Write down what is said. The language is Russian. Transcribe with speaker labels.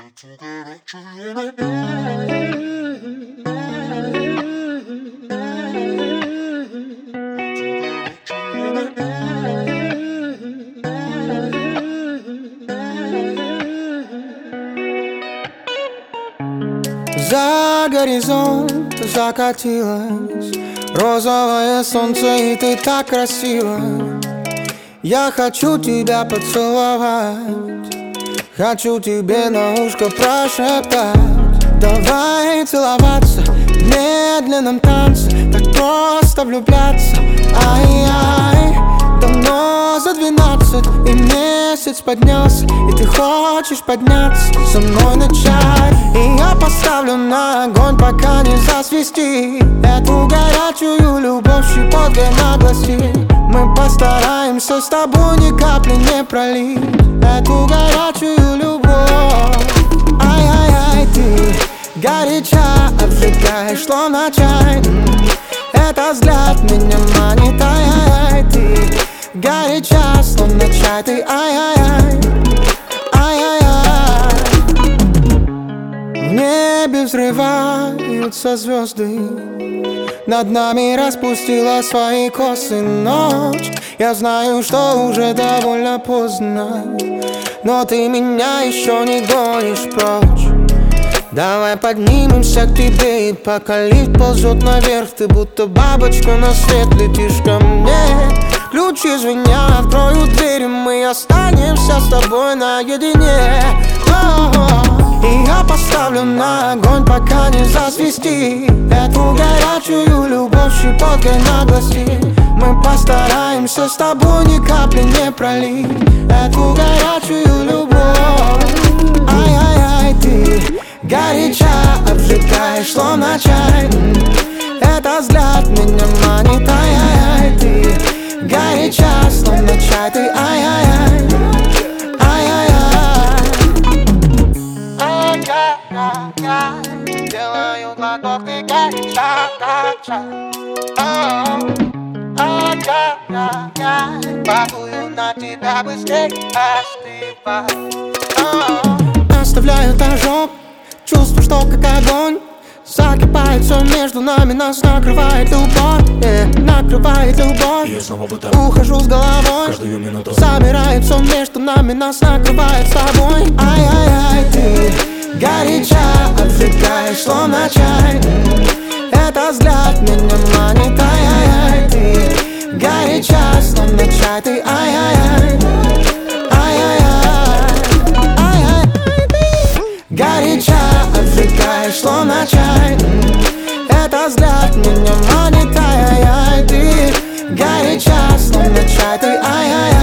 Speaker 1: За горизонт закатилось розовое солнце, и ты так красива. Я хочу тебя поцеловать, хочу тебе на ушко прошептать. Давай целоваться в медленном танце, так просто влюбляться. Ай-яй, давно за 12, и месяц поднялся, и ты хочешь подняться со мной на чай. И я поставлю на огонь, пока не засвести эту горячую любовь щепоткой на гласи. Мы постараемся с тобой ни капли не пролить эту горячую любовь. Ай-яй-яй, ты горяча, обжигаешь, словно чай. Это взгляд меня манит, ай-яй-яй, ты горяча, словно чай, ты ай-яй-яй, ай-яй-яй. В небе взрываются звезды, над нами распустила свои косы ночь. Я знаю, что уже довольно поздно, но ты меня еще не гонишь прочь. Давай поднимемся к тебе, и пока лифт ползет наверх, ты будто бабочка на свет летишь ко мне. Ключи звенят, открою дверь, и мы останемся с тобой наедине. И я поставлю на огонь, пока не засвести эту горячую любовь щепоткой на гласи. Мы постараемся с тобой ни капли не пролить эту горячую любовь. Ай-яй-яй, ты горяча, обжигаешь, словно чай. Это взгляд меня манит, ай-яй-яй, ты горяча, словно чай, ты ай-яй-яй, ай-яй-яй. Ай-яй-яй, делаю глоток, ты горяча, как чай. Ай-яй-яй, пакую на тебя быстрей, остывай. Оставляю ожог, чувствую, что как огонь закипает все между нами, нас накрывает любовь, накрывает любовь.
Speaker 2: Я снова будто
Speaker 1: ухожу с головой,
Speaker 2: каждую минуту
Speaker 1: замирает все между нами, нас накрывает с тобой. Ай-яй-яй, ты горяча, обжигаешь, словно чай. Это взгляд меня манит, ай-яй-яй, ты горяча, словно чай, ты ай-яй-яй, ай-яй-яй, ай-яй-яй, ты горяча, обжигаешь, словно чай. Это взгляд меня манит, ай-яй-яй, ты горяча, словно чай, ты ай-яй-яй.